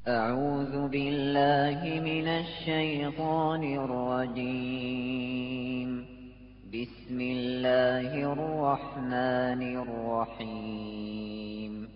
أعوذ بالله من الشيطان الرجيم. بسم الله الرحمن الرحيم.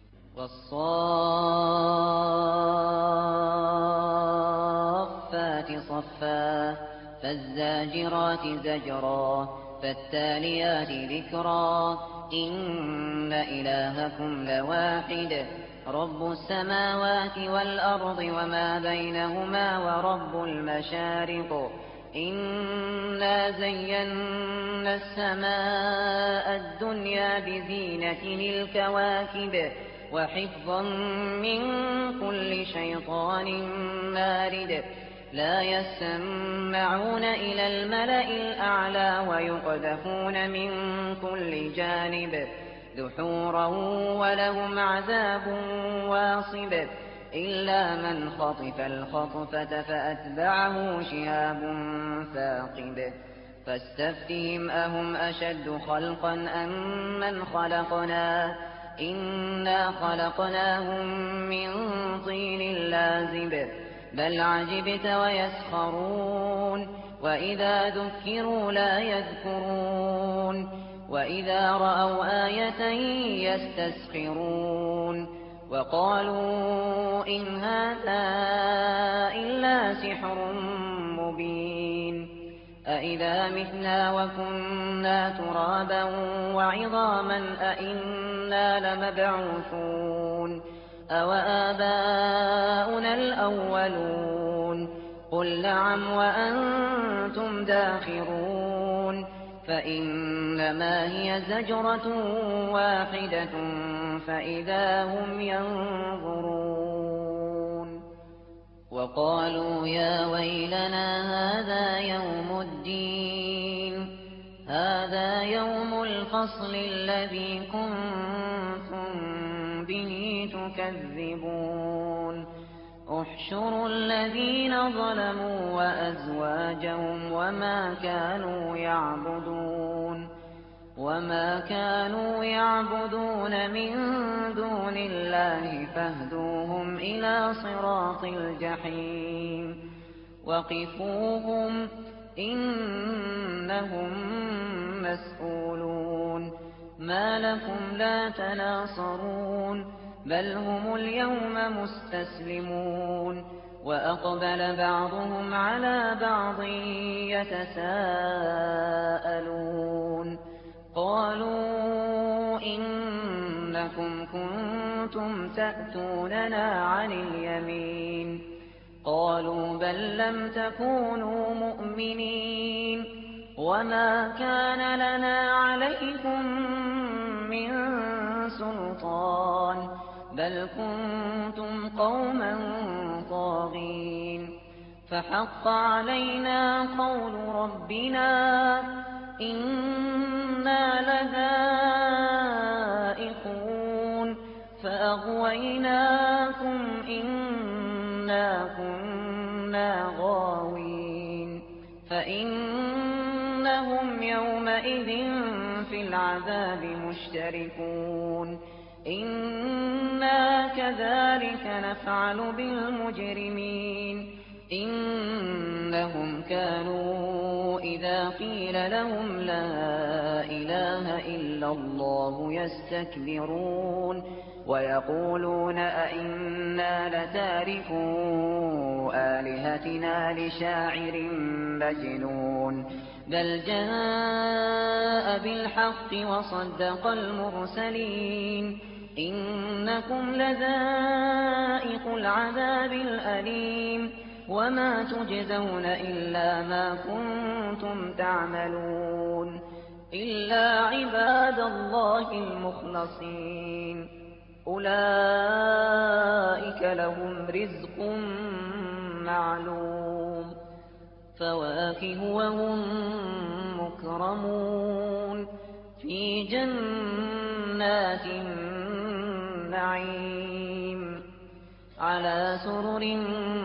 والصافات صفا فالزاجرات زجرا فالتاليات ذكرا إن إلهكم لواحد رب السماوات والأرض وما بينهما ورب المشارق إنا زينا السماء الدنيا بزينة الكواكب وحفظا من كل شيطان مارد لا يسمعون إلى الملأ الأعلى ويقذفون من كل جانب دحورا ولهم عذاب واصب إلا من خطف الخطفة فأتبعه شهاب ثاقب فاستفتهم أهم أشد خلقا أم من خلقنا إنا خلقناهم من طين لازب بل عجبت ويسخرون وإذا ذكروا لا يذكرون وإذا رأوا آية يستسخرون وقالوا إن هذا إلا سحر مبين أإذا متنا وكنا ترابا وعظاما أإنا لمبعوثون أوآباؤنا الأولون قل نعم وأنتم داخرون فإنما هي زجرة واحدة فإذا هم ينظرون وقالوا يا ويلنا هذا يوم الفصل الذي كنتم به تكذبون احشروا الذين ظلموا وأزواجهم وما كانوا يعبدون من دون الله فاهدوهم إلى صراط الجحيم وقفوهم إنهم مسؤولون ما لكم لا تناصرون بل هم اليوم مستسلمون وأقبل بعضهم على بعض يتساءلون قالوا إنكم كنتم تأتوننا عن اليمين قالوا بل لم تكونوا مؤمنين وما كان لنا عليكم من سلطان بل كنتم قوما طاغين فحق علينا قول ربنا إنا لذائقون فأغويناكم إنا كنا غاوين فإنهم يومئذ في العذاب مشتركون إنا كذلك نفعل بالمجرمين إنهم كانوا إذا قيل لهم لا إله إلا الله يستكبرون ويقولون أئنا لتاركو آلهتنا لشاعر مجنون بل جاء بالحق وصدق المرسلين إنكم لذائق العذاب الأليم وما تجزون إلا ما كنتم تعملون إلا عباد الله المخلصين أولئك لهم رزق معلوم فواكه وهم مكرمون في جنات النعيم على سرر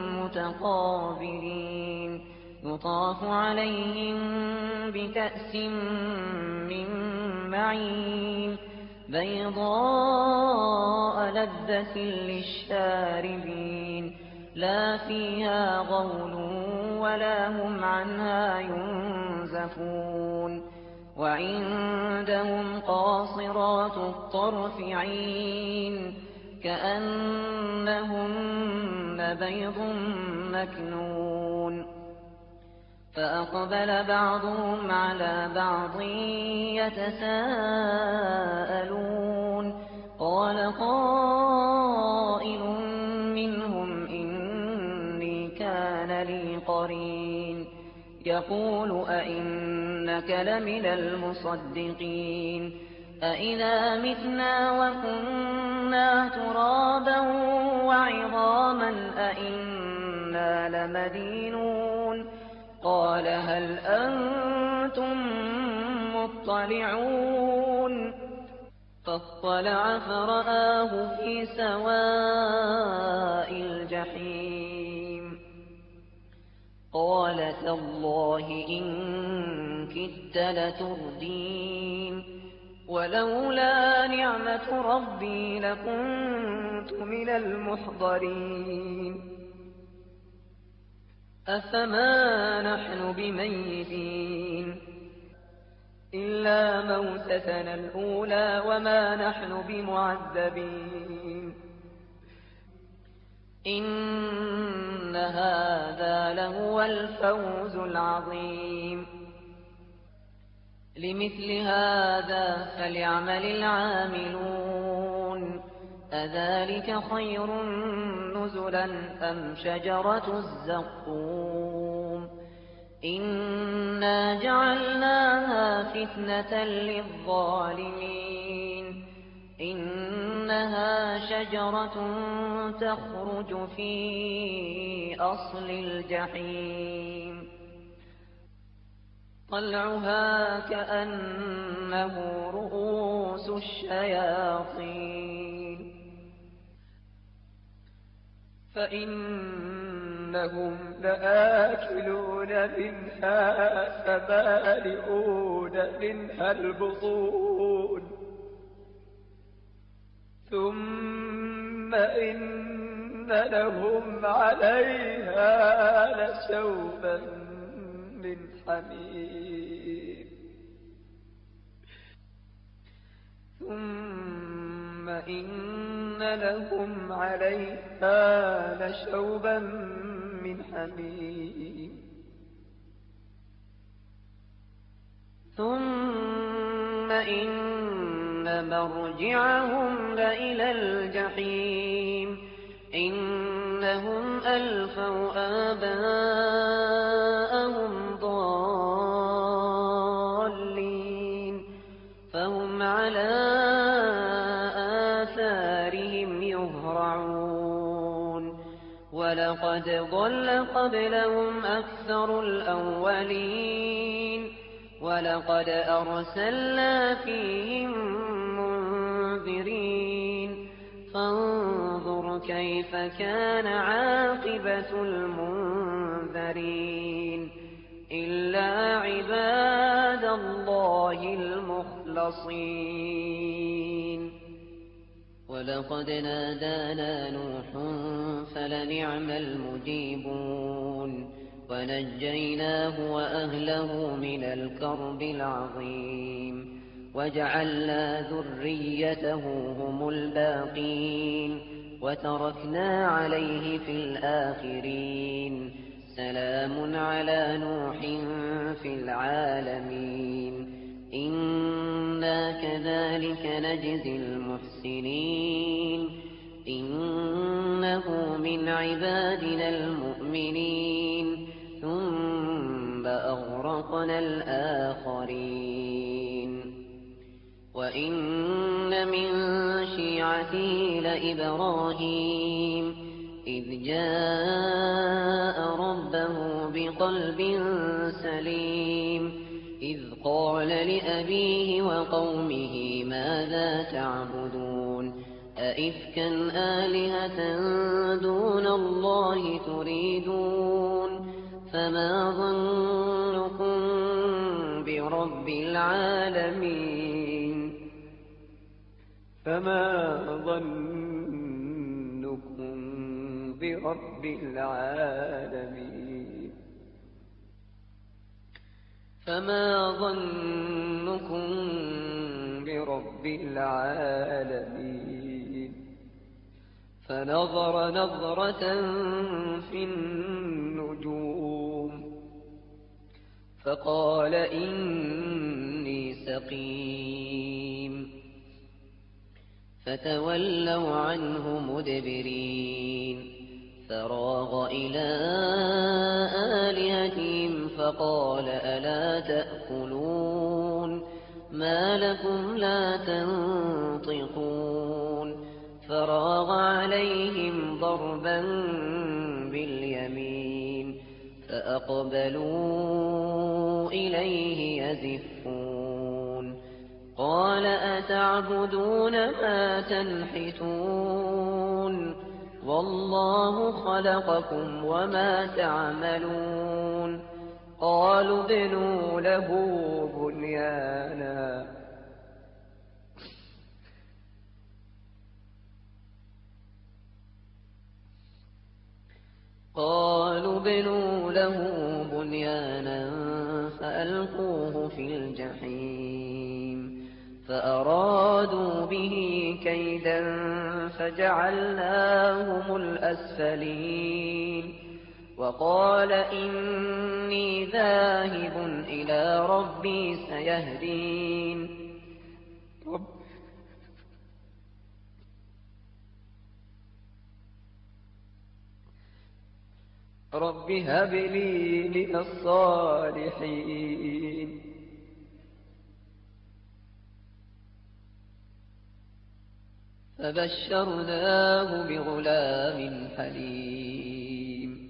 متقابلين يطاف عليهم بكأس من معين بيضاء لذة للشاربين لا فيها غول ولا هم عنها ينزفون وعندهم قاصرات الطرف عين كأنهن بيض مكنون فأقبل بعضهم على بعض يتساءلون قال قائل منهم إني كان لي قرين يقول أئنك لمن المصدقين أئذا متنا وكنا ترابا وعظاما أئنا لمدينون قال هل أنتم مطلعون فاطلع فرآه في سواء الجحيم قال تالله إن كدت لتردين ولولا نعمة ربي لكنت من المحضرين أفما نحن بميتين إلا موتتنا الأولى وما نحن بمعذبين إن هذا لهو الفوز العظيم لمثل هذا فليعمل العاملون أذلك خير نزلا أم شجرة الزقوم إنا جعلناها فتنة للظالمين إنها شجرة تخرج في أصل الجحيم طلعها كأنه رؤوس الشياطين فإنهم لآكلون منها فمالئون منها البطون ثم إن لهم عليها لشوبا من حميم ثم إن لهم عليها لشوبا من حميم ثم إن مرجعهم لإلى الجحيم إنهم ألفوا آباءهم ضالين فهم على آثارهم يهرعون ولقد ضل قبلهم أكثر الأولين ولقد أرسلنا فيهم منذرين فانظر كيف كان عاقبة المنذرين إلا عباد الله المخلصين ولقد نادانا نوح فلنعم المجيبون ونجيناه وأهله من الكرب العظيم وجعلنا ذريته هم الباقين وتركنا عليه في الآخرين سلام على نوح في العالمين إنا كذلك نجزي المحسنين إنه من عبادنا المؤمنين ثم أغرقنا الآخرين وإن من شيعته لإبراهيم إذ جاء ربه بقلب سليم إذ قال لأبيه وقومه ماذا تعبدون أئفكا آلهة دون الله تريدون فما ظنكم برب العالمين فما ظنكم برب العالمين فما ظنكم برب العالمين فنظر نظرة في النجوم فقال إني سقيم فتولوا عنه مدبرين فراغ إلى آلهتهم فقال ألا تأكلون ما لكم لا تنطقون فراغ عليهم ضربا باليمين فأقبلوا إليه يزفون قال أتعبدون ما تنحتون والله خلقكم وما تعملون قالوا ابنوا له بنيانا فألقوه في الجحيم فأرادوا به كيدا فجعلناهم الأسفلين وقال إني ذاهب إلى ربي سيهدين رب هب لي من الصالحين فبشرناه بغلام حليم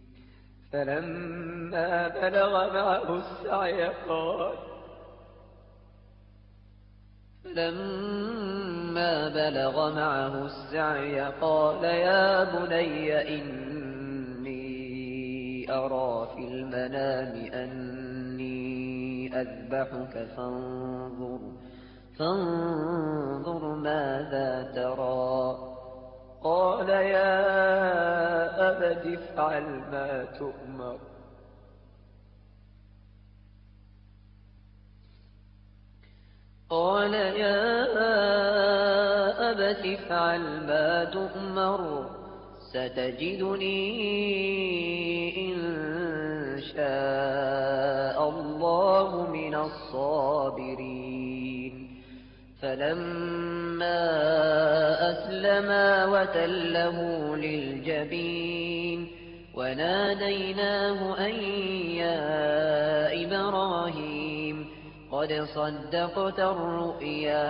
فلما بلغ معه السعي قال يا بني إني أرى في المنام أني أذبحك فانظر ماذا ترى قال يا أبت افعل ما تؤمر ستجدني إن شاء الله من الصابرين فلما أسلما وتله للجبين وناديناه أن يا إبراهيم قد صدقت الرؤيا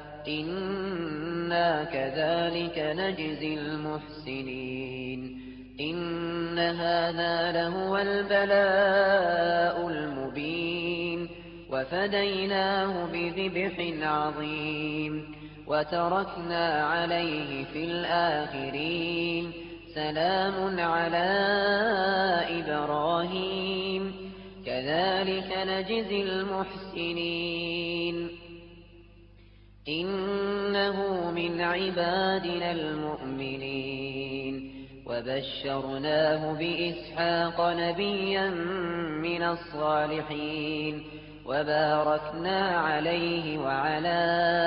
إنا كذلك نجزي المحسنين إن هذا لهو البلاء المبين وفديناه بذبح عظيم وتركنا عليه في الآخرين سلام على إبراهيم كذلك نجزي المحسنين إنه من عبادنا المؤمنين وبشرناه بإسحاق نبيا من الصالحين وباركنا عليه وعلى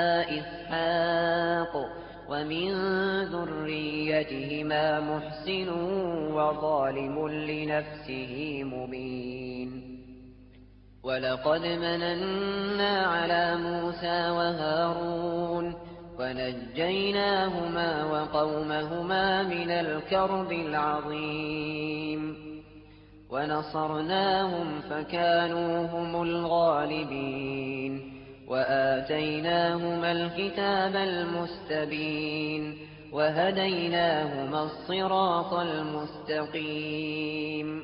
إسحاق ومن ذريتهما محسن وظالم لنفسه مبين ولقد مننا على موسى وهارون ونجيناهما وقومهما من الكرب العظيم ونصرناهم فكانوا هم الغالبين وآتيناهما الكتاب المستبين وهديناهما الصراط المستقيم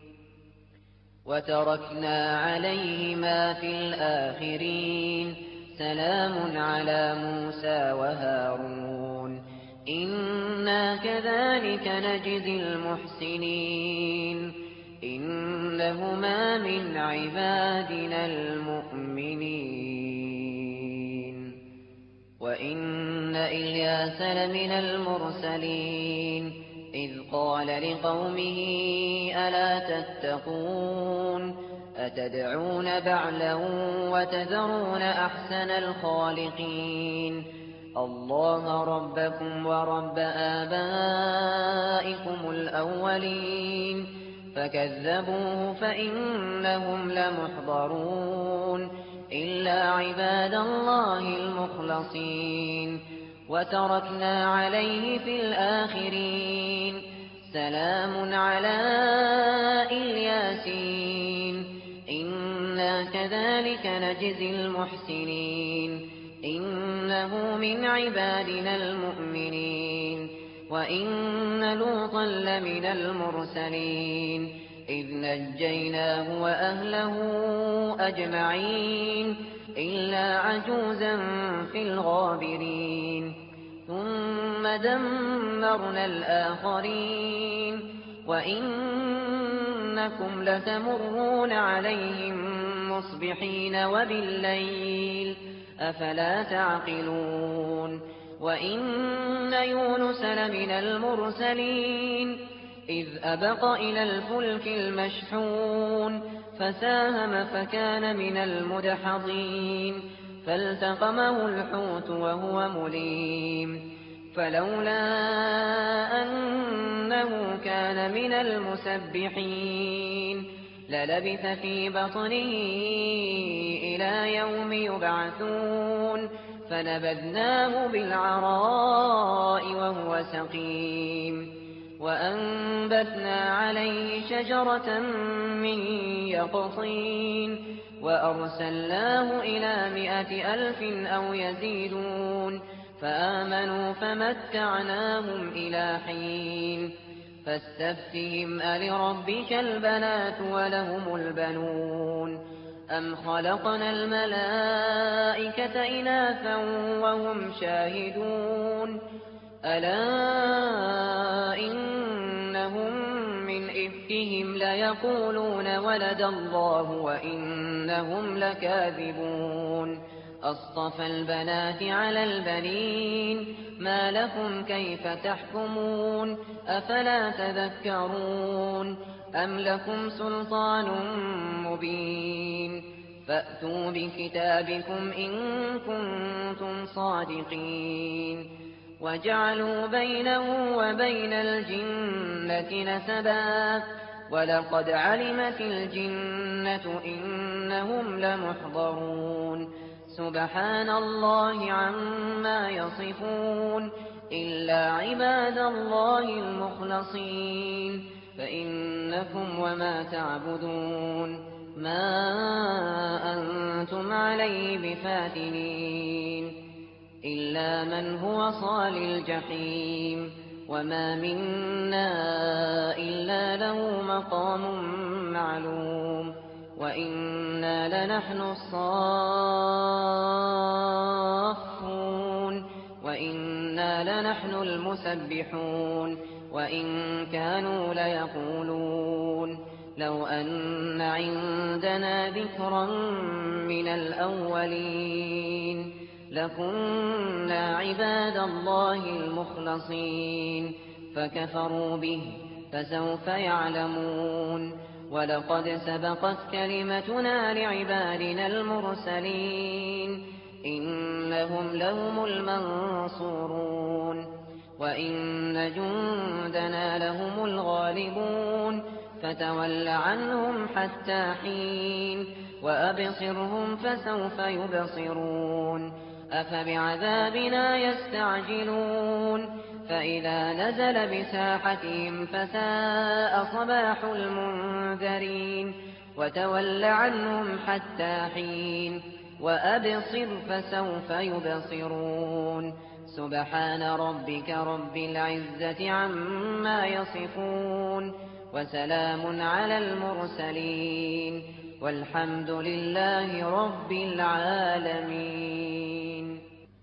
وتركنا عليهما في الآخرين سلام على موسى وهارون إنا كذلك نجزي المحسنين إنهما من عبادنا المؤمنين وإن إلياس لمن المرسلين إذ قال لقومه ألا تتقون أتدعون بعلا وتذرون أحسن الخالقين الله ربكم ورب آبائكم الأولين فكذبوه فإنهم لمحضرون إلا عباد الله المخلصين وتركنا عليه في الآخرين سلام على الياسين إنا كذلك نجزي المحسنين إنه من عبادنا المؤمنين وإن لوطا لمن المرسلين إذ نجيناه وأهله أجمعين إلا عجوزا في الغابرين ثم دمرنا الآخرين وإنكم لتمرون عليهم مصبحين وبالليل أفلا تعقلون وإن يونس لمن المرسلين إذ أبق إلى الفلك المشحون فساهم فكان من المدحضين فالتقمه الحوت وهو مليم فلولا أنه كان من المسبحين للبث في بطنه إلى يوم يبعثون فنبذناه بالعراء وهو سقيم وأنبتنا عليه شجرة من يقطين وأرسلناه إلى 100,000 أو يزيدون فآمنوا فمتعناهم إلى حين فاستفتهم ألربك البنات ولهم البنون أم خلقنا الملائكة إناثا وهم شاهدون ألا إنهم من إفكهم ليقولون ولد الله وإنهم لكاذبون أصطفى البنات على البنين ما لكم كيف تحكمون أفلا تذكرون أم لكم سلطان مبين فأتوا بكتابكم إن كنتم صادقين وجعلوا بينه وبين الجنة نسبا ولقد علمت الجنة إنهم لمحضرون سبحان الله عما يصفون إلا عباد الله المخلصين فإنكم وما تعبدون ما أنتم عليه بفاتنين إلا من هو صال الجحيم وما منا إلا له مقام معلوم وإنا لنحن الصافون وإنا لنحن المسبحون وإن كانوا ليقولون لو أن عندنا ذكرا من الأولين لكنا عباد الله المخلصين فكفروا به فسوف يعلمون ولقد سبقت كلمتنا لعبادنا المرسلين إنهم لهم المنصورون وإن جندنا لهم الغالبون فتول عنهم حتى حين وأبصرهم فسوف يبصرون أفبعذابنا يستعجلون فإذا نزل بساحتهم فساء صباح المنذرين وتول عنهم حتى حين وأبصر فسوف يبصرون سبحان ربك رب العزة عما يصفون وسلام على المرسلين والحمد لله رب العالمين.